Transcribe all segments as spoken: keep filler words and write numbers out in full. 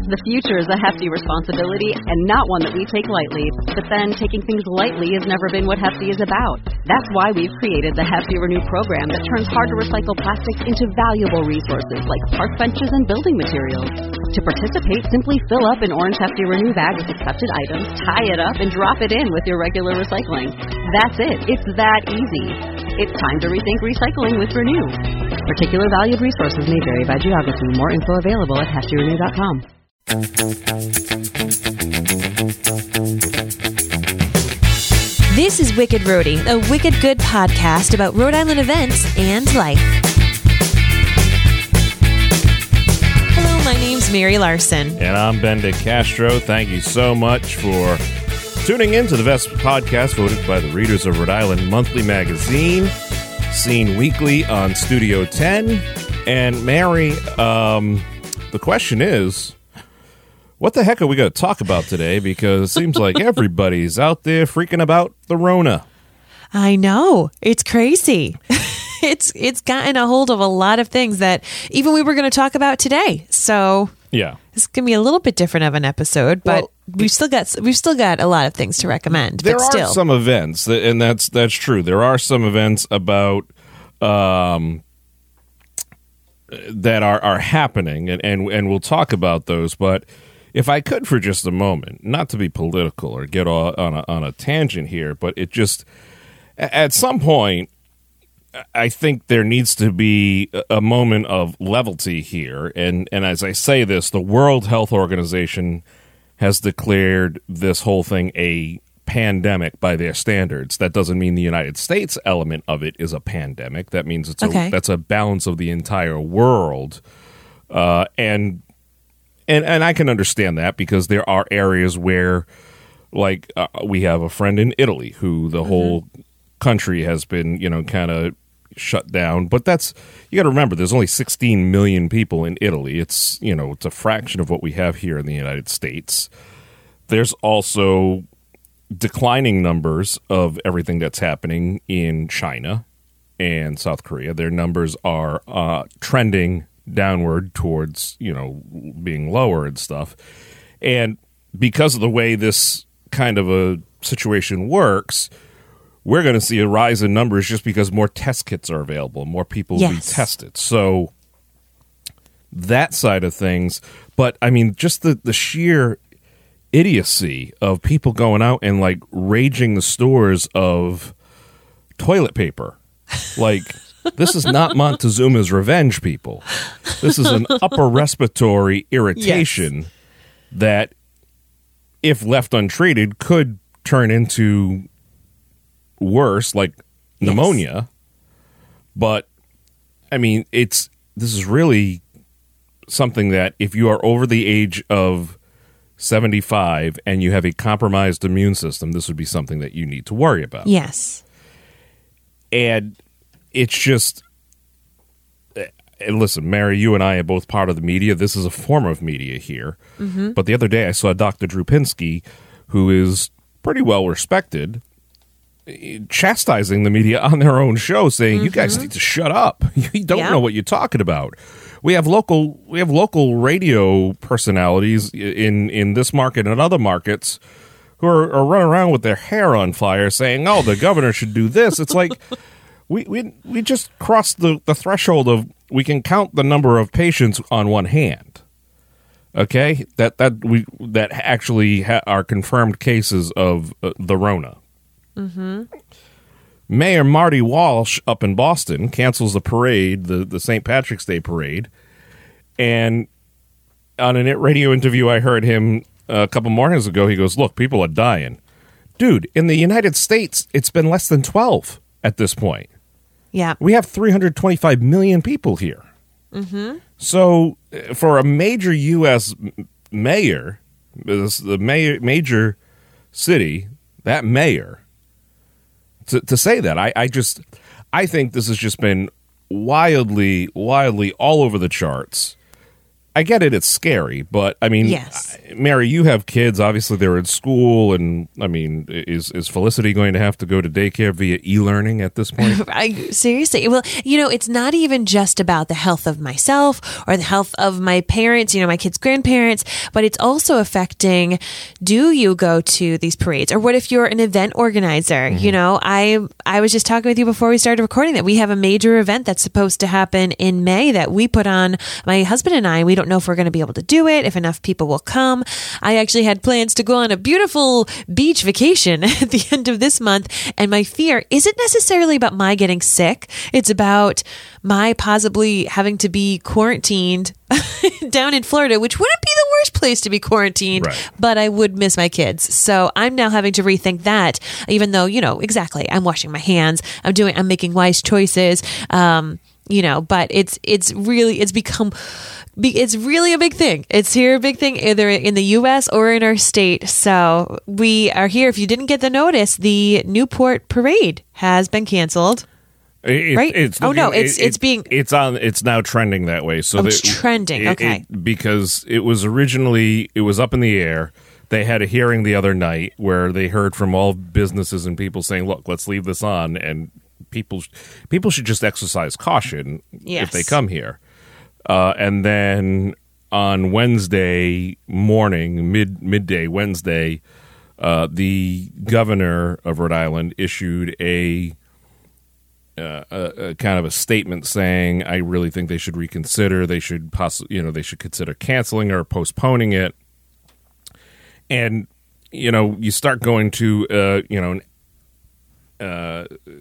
The future is a hefty responsibility and not one that we take lightly. But then, taking things lightly has never been what Hefty is about. That's why we've created the Hefty Renew program that turns hard-to-recycle plastics into valuable resources like park benches and building materials. To participate, simply fill up an orange Hefty Renew bag with accepted items, tie it up, and drop it in with your regular recycling. That's it. It's that easy. It's time to rethink recycling with Renew. Particular valued resources may vary by geography. More info available at hefty renew dot com. This is Wicked Roadie, a wicked good podcast about Rhode Island events and life. Hello, my name's Mary Larson. And I'm Ben DeCastro. Thank you so much for tuning in to the best podcast voted by the readers of Rhode Island Monthly Magazine, seen weekly on Studio ten. And Mary, um, the question is, what the heck are we going to talk about today? Because it seems like everybody's out there freaking about the Rona. I know. It's crazy. it's it's gotten a hold of a lot of things that even we were going to talk about today. So yeah, it's going to be a little bit different of an episode, but well, we've still got we've still got a lot of things to recommend. There but are still. some events, that, and that's that's true. There are some events about um, that are, are happening, and, and and we'll talk about those. But if I could for just a moment, not to be political or get all, on a, on a tangent here, but it just at some point, I think there needs to be a moment of levity here. And, and as I say this, the World Health Organization has declared this whole thing a pandemic by their standards. That doesn't mean the United States element of it is a pandemic. That means it's okay. a, that's a balance of the entire world. Uh, and and and I can understand that because there are areas where, like, uh, we have a friend in Italy who the mm-hmm. whole country has been, you know, kind of shut down. But that's, you got to remember, there's only sixteen million people in Italy. It's, you know, it's a fraction of what we have here in the United States. There's also declining numbers of everything that's happening in China and South Korea. Their numbers are uh, trending downward towards, you know, being lower and stuff. And because of the way this kind of a situation works, we're going to see a rise in numbers just because more test kits are available, more people will yes. be tested. So that side of things. But, I mean, just the, the sheer idiocy of people going out and, like, raging the stores of toilet paper. Like, this is not Montezuma's Revenge, people. This is an upper respiratory irritation yes. that, if left untreated, could turn into worse, like pneumonia. Yes. But, I mean, it's this is really something that if you are over the age of seventy-five and you have a compromised immune system, this would be something that you need to worry about. Yes. And it's just, and listen, Mary, you and I are both part of the media. This is a form of media here. Mm-hmm. But the other day I saw Doctor Drew Pinsky, who is pretty well respected, chastising the media on their own show, saying, mm-hmm. you guys need to shut up. You don't yeah. know what you're talking about. We have local we have local radio personalities in, in this market and other markets who are, are running around with their hair on fire saying, oh, the governor should do this. It's like we we, we just crossed the, the threshold of we can count the number of patients on one hand. Okay? That that we that actually ha- are confirmed cases of uh, the Rona. Mm-hmm. Mayor Marty Walsh up in Boston cancels the parade, the, the Saint Patrick's Day parade. And on a radio interview I heard him a couple mornings ago, he goes, look, people are dying. Dude, in the United States, it's been less than twelve at this point. Yeah. We have three hundred twenty-five million people here. Mm-hmm. So for a major U S mayor, the mayor, major city, that mayor, To, to say that, I, I just, I think this has just been wildly, wildly all over the charts. I get it. It's scary, but I mean, Yes. Mary, you have kids. Obviously, they're in school, and I mean, is is Felicity going to have to go to daycare via e-learning at this point? I, seriously. Well, you know, it's not even just about the health of myself or the health of my parents, you know, my kids' grandparents, but it's also affecting, do you go to these parades? Or what if you're an event organizer? Mm-hmm. You know, I I was just talking with you before we started recording that we have a major event that's supposed to happen in May that we put on, my husband and I. We don't know if we're going to be able to do it, if enough people will come. I actually had plans to go on a beautiful beach vacation at the end of this month, and my fear isn't necessarily about my getting sick. It's about my possibly having to be quarantined down in Florida, which wouldn't be the worst place to be quarantined, right. but I would miss my kids. So I'm now having to rethink that, even though, you know, exactly, I'm washing my hands, I'm doing, I'm making wise choices, um, you know, but it's, it's really, it's become, it's really a big thing. It's here a big thing either in the U S or in our state. So we are here. If you didn't get the notice, the Newport Parade has been canceled. It, right? It's, oh no, it's it, it's being it's on. It's now trending that way. So oh, that, it's trending. it, Okay, it, because it was originally it was up in the air. They had a hearing the other night where they heard from all businesses and people saying, "Look, let's leave this on," and people people should just exercise caution yes. if they come here. Uh, and then on Wednesday morning, mid midday Wednesday, uh, the governor of Rhode Island issued a. Uh, a, a kind of a statement saying, I really think they should reconsider. They should possibly, you know, they should consider canceling or postponing it. And you know, you start going to, uh, you know, uh,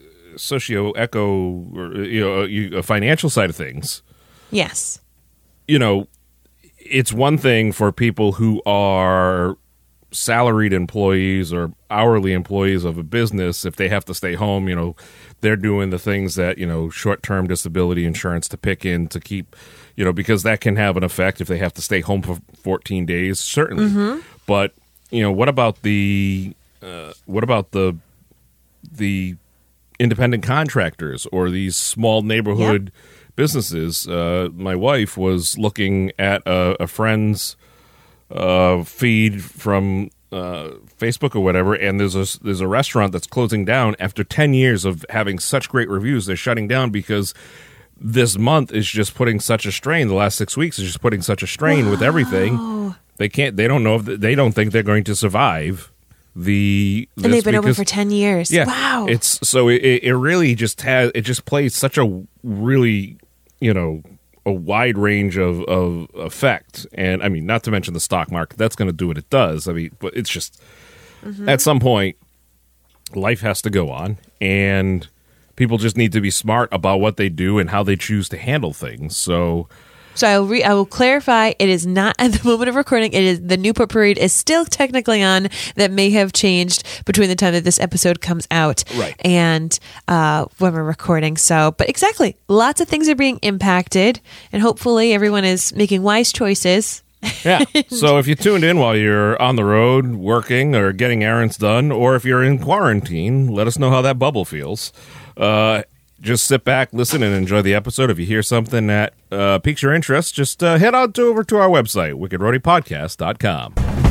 socio-eco, or you know, you, a financial side of things. Yes. You know, it's one thing for people who are salaried employees or hourly employees of a business. If they have to stay home, you know, they're doing the things that, you know, short-term disability insurance to pick in to keep, you know, because that can have an effect if they have to stay home for fourteen days, certainly. Mm-hmm. But, you know, what about the, uh, what about the, the independent contractors or these small neighborhood yep. businesses? Uh, my wife was looking at a, a friend's uh, feed from uh, Facebook or whatever, and there's a there's a restaurant that's closing down after ten years of having such great reviews. They're shutting down because this month is just putting such a strain. The last six weeks is just putting such a strain wow. with everything. They can't. They don't know if they, they don't think they're going to survive. The and they've been because, open for ten years. Yeah, wow. It's so it, it really just has it just plays such a really you know. a wide range of, of effect. And I mean, not to mention the stock market, that's going to do what it does. I mean, but it's just, mm-hmm. at some point, life has to go on, and people just need to be smart about what they do and how they choose to handle things. So, So I will, re- I will clarify, it is not at the moment of recording. It is the Newport Parade is still technically on. That may have changed between the time that this episode comes out right. and uh, when we're recording. So, but exactly, lots of things are being impacted, and hopefully everyone is making wise choices. Yeah. So if you tuned in while you're on the road, working, or getting errands done, or if you're in quarantine, let us know how that bubble feels. Uh, Just sit back, listen, and enjoy the episode. If you hear something that uh, piques your interest, just uh, head on to, over to our website, wicked roadie podcast dot com.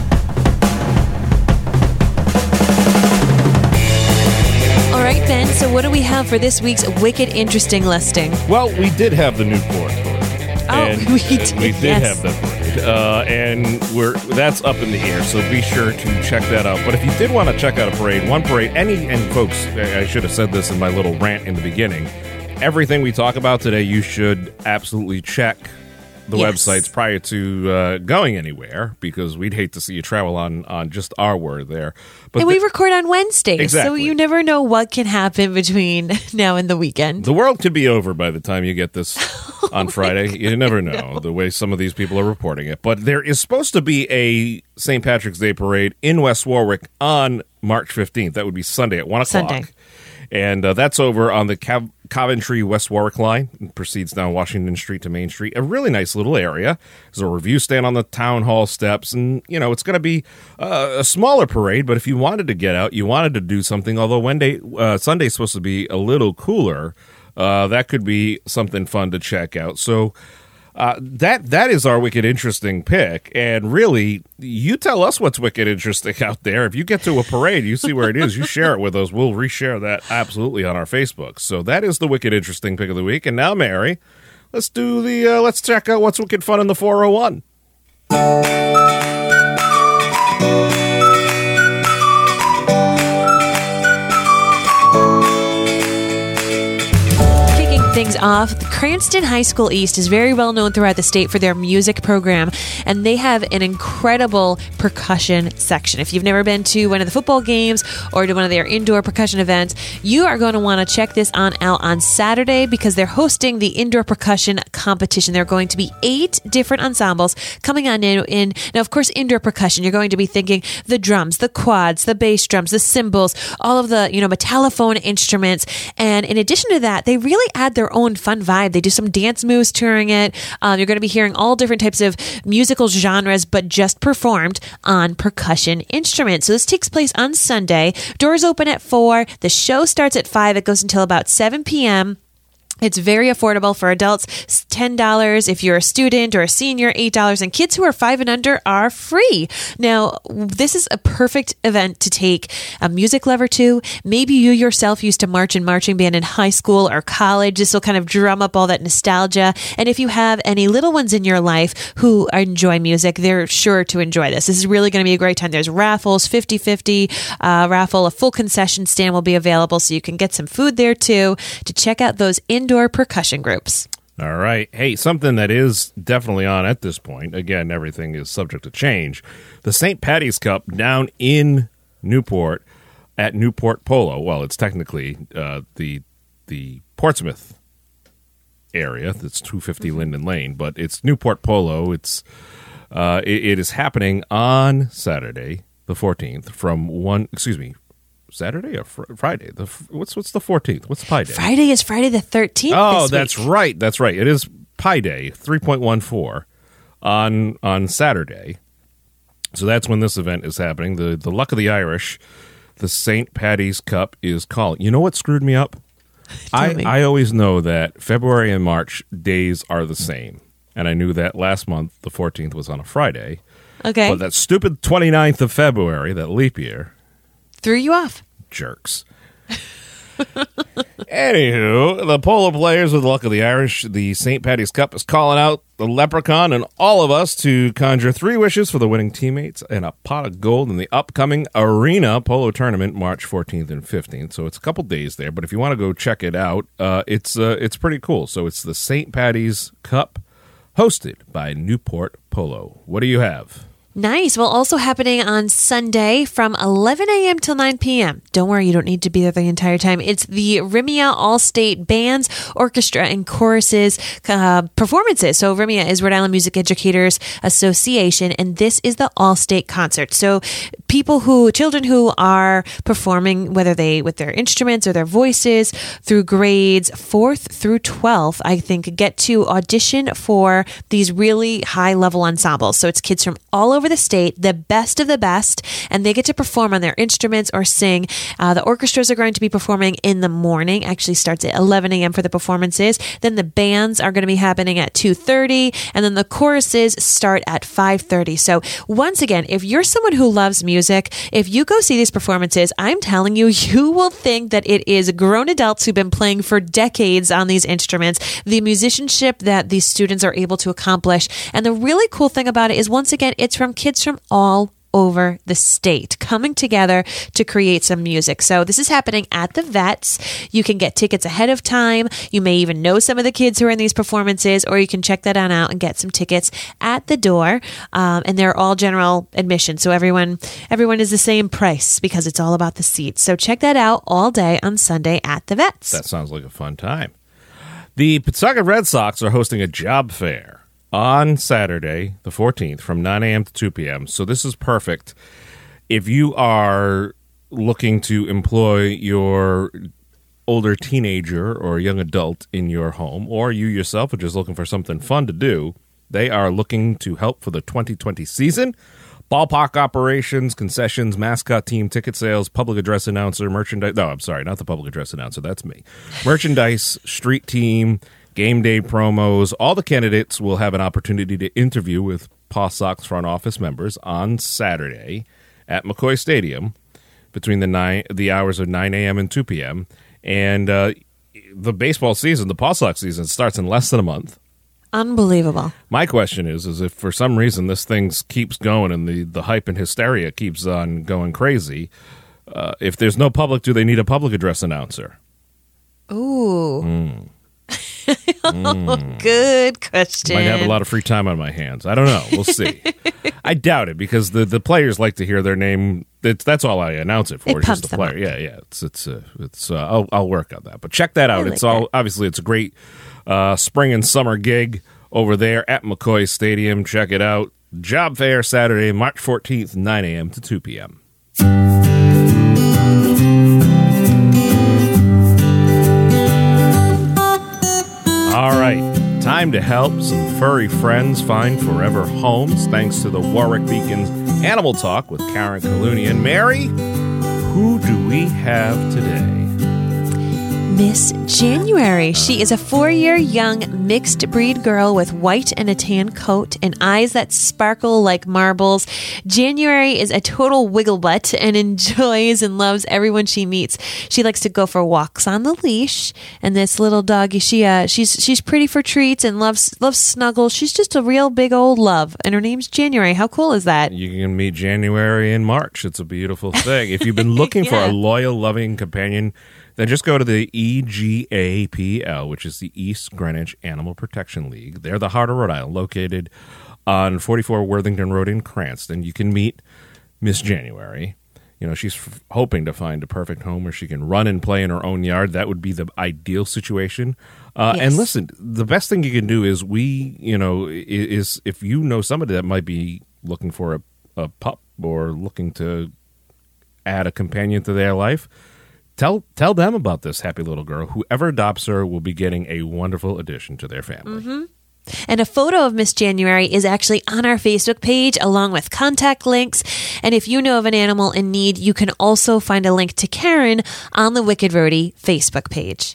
All right, Ben, so what do we have for this week's Wicked Interesting listing? Well, we did have the Newport Parade. Oh, and, we did, uh, we did yes. have that parade. Uh, and we're that's up in the air, so be sure to check that out. But if you did want to check out a parade, one parade, any, and folks, I should have said this in my little rant in the beginning, everything we talk about today, you should absolutely check the yes. websites prior to uh, going anywhere, because we'd hate to see you travel on, on just our word there. But and we th- record on Wednesdays, exactly. so you never know what can happen between now and the weekend. The world could be over by the time you get this on Friday. God, you never know no. the way some of these people are reporting it. But there is supposed to be a Saint Patrick's Day parade in West Warwick on March fifteenth. That would be Sunday at one o'clock. Sunday. And uh, that's over on the Cav- Coventry-West Warwick line. It proceeds down Washington Street to Main Street. A really nice little area. There's a review stand on the town hall steps. And, you know, it's going to be uh, a smaller parade. But if you wanted to get out, you wanted to do something, although Wednesday, uh, Sunday's supposed to be a little cooler, uh, that could be something fun to check out. So Uh, that that is our wicked interesting pick, and really, you tell us what's wicked interesting out there. If you get to a parade, you see where it is, you share it with us. We'll reshare that absolutely on our Facebook. So that is the wicked interesting pick of the week. And now, Mary, let's do the uh, let's check out what's wicked fun in the four oh one. Things off, the Cranston High School East is very well known throughout the state for their music program, and they have an incredible percussion section. If you've never been to one of the football games or to one of their indoor percussion events, you are going to want to check this on out on Saturday because they're hosting the indoor percussion competition. There are going to be eight different ensembles coming on in. in now, of course, indoor percussion, you're going to be thinking the drums, the quads, the bass drums, the cymbals, all of the, you know, metallophone instruments. And in addition to that, they really add their own fun vibe. They do some dance moves touring it. Um, you're going to be hearing all different types of musical genres, but just performed on percussion instruments. So this takes place on Sunday. Doors open at four. The show starts at five. It goes until about seven p.m. It's very affordable for adults, it's ten dollars. If you're a student or a senior, eight dollars. And kids who are five and under are free. Now, this is a perfect event to take a music lover to. Maybe you yourself used to march in marching band in high school or college. This will kind of drum up all that nostalgia. And if you have any little ones in your life who enjoy music, they're sure to enjoy this. This is really going to be a great time. There's raffles, fifty-fifty uh, raffle. A full concession stand will be available, so you can get some food there too to check out those in indoor percussion groups. All right. Hey, something that is definitely on at this point, again, everything is subject to change. The Saint Patty's Cup down in Newport at Newport Polo. Well, it's technically uh, the the Portsmouth area. That's two fifty mm-hmm. Linden Lane, but it's Newport Polo. It's uh, it, it is happening on Saturday, the fourteenth, from one, excuse me, Saturday or fr- Friday? The f- what's what's the fourteenth? What's Pi Day? Friday is Friday the thirteenth. Oh, this that's week. right. That's right. It is Pi Day, three point one four on on Saturday. So that's when this event is happening. The the Luck of the Irish, the Saint Patty's Cup is calling. You know what screwed me up? I, me. I always know that February and March days are the same. And I knew that last month, the fourteenth, was on a Friday. Okay. But that stupid twenty-ninth of February, that leap year, threw you off. Jerks. Anywho, the polo players with the Luck of the Irish, the Saint Patty's Cup is calling out the leprechaun and all of us to conjure three wishes for the winning teammates and a pot of gold in the upcoming Arena Polo Tournament, March fourteenth and fifteenth. So it's a couple days there, but if you want to go check it out, uh, it's uh, it's pretty cool. So it's the Saint Patty's Cup, hosted by Newport Polo. What do you have? Nice. Well, also happening on Sunday from eleven a.m. till nine p.m. Don't worry, you don't need to be there the entire time. It's the RIMIA All-State Bands, Orchestra, and Choruses uh, performances. So RIMIA is Rhode Island Music Educators Association, and this is the All-State Concert. So people who, children who are performing, whether they with their instruments or their voices, through grades fourth through twelfth, I think, get to audition for these really high-level ensembles. So it's kids from all over the state, the best of the best, and they get to perform on their instruments or sing. Uh, the orchestras are going to be performing in the morning. Actually starts at eleven a.m. for the performances. Then the bands are going to be happening at two thirty, and then the choruses start at five thirty. So once again, if you're someone who loves music, if you go see these performances, I'm telling you, you will think that it is grown adults who've been playing for decades on these instruments, the musicianship that these students are able to accomplish. And the really cool thing about it is, once again, it's from kids from all over the state coming together to create some music. So this is happening at the Vets. You can get tickets ahead of time. You may even know some of the kids who are in these performances, or you can check that on out and get some tickets at the door. Um, and they're all general admission. So everyone, everyone is the same price because it's all about the seats. So check that out all day on Sunday at the Vets. That sounds like a fun time. The Pawtucket Red Sox are hosting a job fair on Saturday, the fourteenth, from nine a.m. to two p.m. So this is perfect if you are looking to employ your older teenager or young adult in your home, or you yourself are just looking for something fun to do. They are looking to help for the twenty twenty season. Ballpark operations, concessions, mascot team, ticket sales, public address announcer, merchandise. No, I'm sorry, not the public address announcer. That's me. Merchandise, street team, game day promos. All the candidates will have an opportunity to interview with Paw Sox front office members on Saturday at McCoy Stadium between the nine the hours of nine a.m. and two p.m. And uh, the baseball season, the Paw Sox season, starts in less than a month. Unbelievable. My question is, is if for some reason this thing keeps going and the, the hype and hysteria keeps on going crazy, uh, if there's no public, do they need a public address announcer? Ooh. Mm. mm. Good question. Might have a lot of free time on my hands. I don't know. We'll see. I doubt it because the, the players like to hear their name. It's, that's all I announce it for. It it's just pumps the them player. up. Yeah, yeah. It's it's uh, it's. Uh, I'll I'll work on that. But check that out. I like it's all that. obviously it's a great uh, spring and summer gig over there at McCoy Stadium. Check it out. Job fair Saturday, March fourteenth, nine a.m. to two p.m. All right, time to help some furry friends find forever homes thanks to the Warwick Beacon's Animal Talk with Karen Kalunian. Mary, who do we have today? Miss January. She is a four-year young mixed breed girl with white and a tan coat and eyes that sparkle like marbles. January is a total wiggle butt and enjoys and loves everyone she meets. She likes to go for walks on the leash. And this little doggy, she uh, she's she's pretty for treats and loves loves snuggles. She's just a real big old love. And her name's January. How cool is that? You can meet January in March. It's a beautiful thing. If you've been looking Yeah. for a loyal, loving companion, then just go to the E G A P L, which is the East Greenwich Animal Protection League. They're the heart of Rhode Island, located on forty-four Worthington Road in Cranston. You can meet Miss January. You know, she's f- hoping to find a perfect home where she can run and play in her own yard. That would be the ideal situation. Uh, Yes. And listen, the best thing you can do is we, you know, i- is if you know somebody that might be looking for a, a pup or looking to add a companion to their life, Tell tell them about this happy little girl. Whoever adopts her will be getting a wonderful addition to their family. Mm-hmm. And a photo of Miss January is actually on our Facebook page along with contact links. And if you know of an animal in need, you can also find a link to Karen on the Wicked Roadie Facebook page.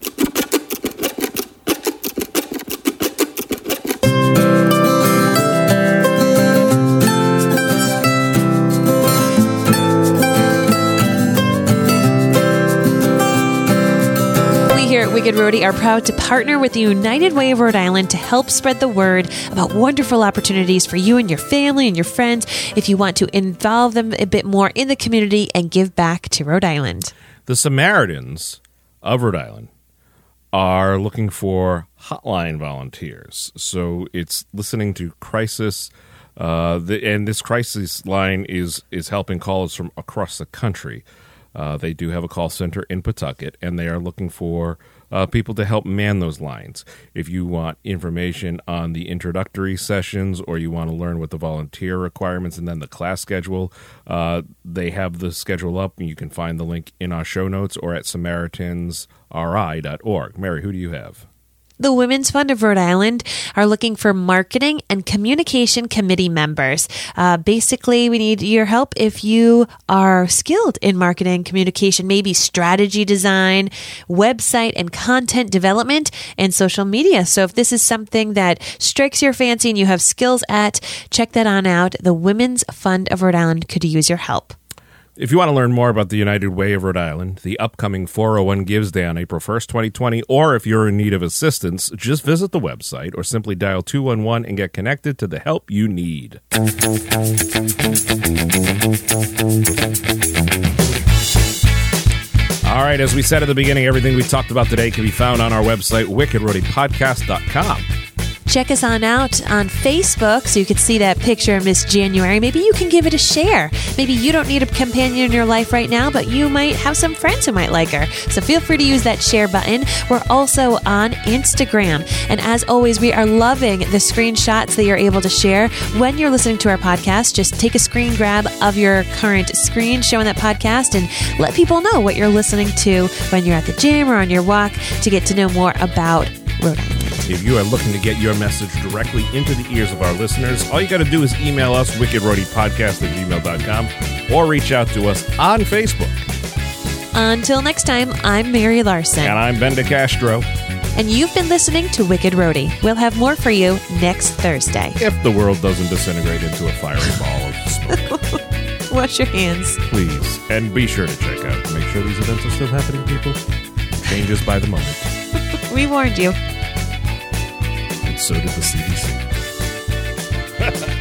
Here at Wicked Roadie are proud to partner with the United Way of Rhode Island to help spread the word about wonderful opportunities for you and your family and your friends if you want to involve them a bit more in the community and give back to Rhode Island. The Samaritans of Rhode Island are looking for hotline volunteers. So it's listening to crisis, uh, the, and this crisis line is is helping callers from across the country. Uh, they do have a call center in Pawtucket, and they are looking for uh, people to help man those lines. If you want information on the introductory sessions or you want to learn what the volunteer requirements and then the class schedule, uh, they have the schedule up, and you can find the link in our show notes or at samaritans r i dot org. Mary, who do you have? The Women's Fund of Rhode Island are looking for marketing and communication committee members. Uh, basically, we need your help if you are skilled in marketing, communication, maybe strategy design, website and content development, and social media. So if this is something that strikes your fancy and you have skills at, check that on out. The Women's Fund of Rhode Island could use your help. If you want to learn more about the United Way of Rhode Island, the upcoming four oh one Gives Day on April first, twenty twenty, or if you're in need of assistance, just visit the website or simply dial two one one and get connected to the help you need. All right, as we said at the beginning, everything we talked about today can be found on our website, wicked roadie podcast dot com. Check us on out on Facebook so you can see that picture of Miss January. Maybe you can give it a share. Maybe you don't need a companion in your life right now, but you might have some friends who might like her. So feel free to use that share button. We're also on Instagram. And as always, we are loving the screenshots that you're able to share. When you're listening to our podcast, just take a screen grab of your current screen showing that podcast and let people know what you're listening to when you're at the gym or on your walk to get to know more about Rhode Island. If you are looking to get your message directly into the ears of our listeners, all you got to do is email us, wicked roadie podcast at gmail dot com, or reach out to us on Facebook. Until next time, I'm Mary Larson. And I'm Ben DeCastro. And you've been listening to Wicked Roadie. We'll have more for you next Thursday. If the world doesn't disintegrate into a fiery ball of smoke. Wash your hands. Please. And be sure to check out to make sure these events are still happening, people. Changes by the moment. We warned you. And so did the C D C.